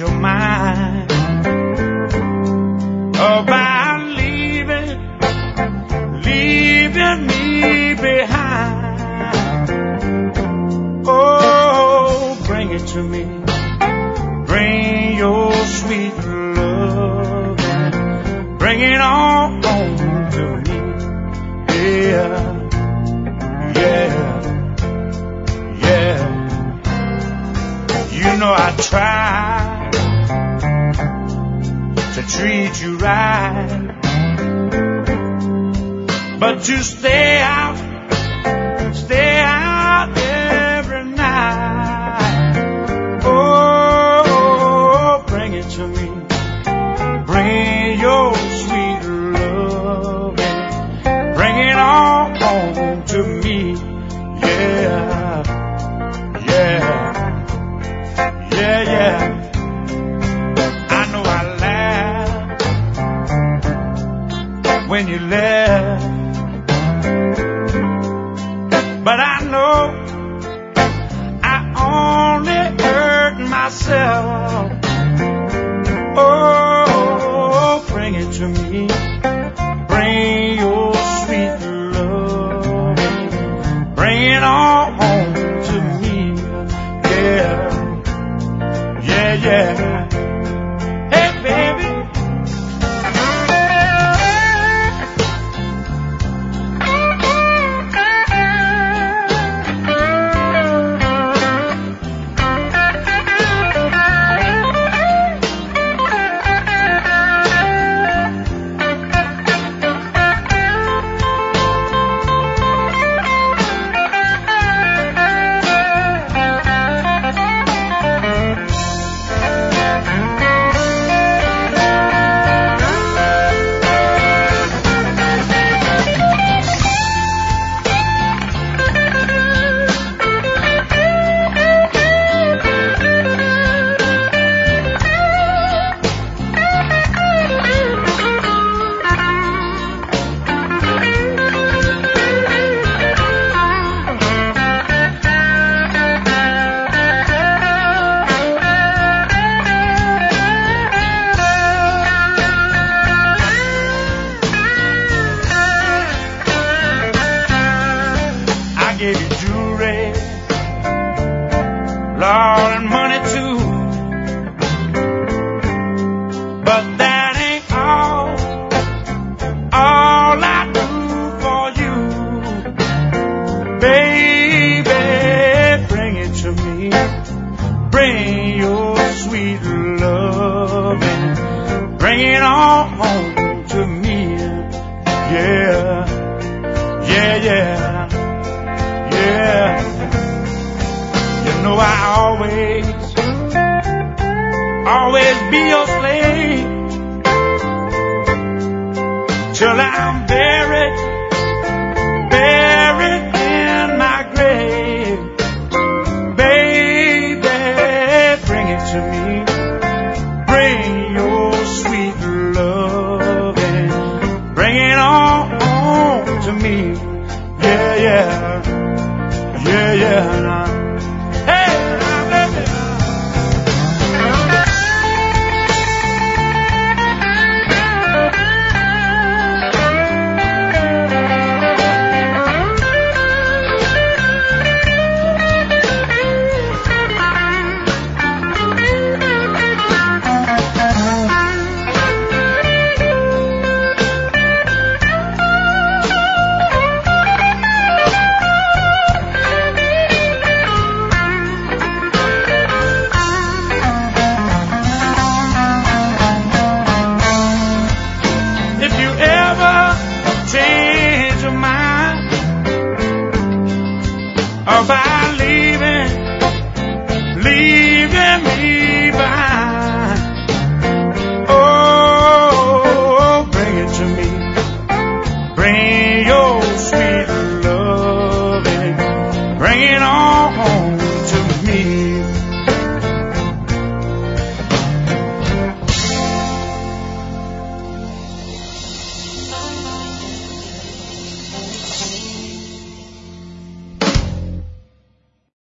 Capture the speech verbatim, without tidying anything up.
your mind about leaving, leaving me behind. Oh, bring it to me. Bring your sweet love. Bring it on home to me. Yeah, yeah, yeah. You know I try to treat you right, but you stay out, stay out every night. Oh, bring it to me. Bring your sweet love. Bring it on home to me. Yeah, yeah. Yeah, yeah. I know I laughed when you left, but I know I only hurt myself. Oh, bring it to me. Bring your sweet love. Bring it on home to me. Yeah. Yeah, yeah. Hey, baby. Lord, and money too, but that ain't all, all I do for you. Baby, bring it to me. Bring your sweet love and bring it on home to me. Yeah, yeah, yeah, yeah. You know I always, always be your slave till I'm buried, buried in my grave. Baby, bring it to me. Bring your sweet love and bring it on home to me. Yeah, yeah, yeah, yeah. About leaving, leaving me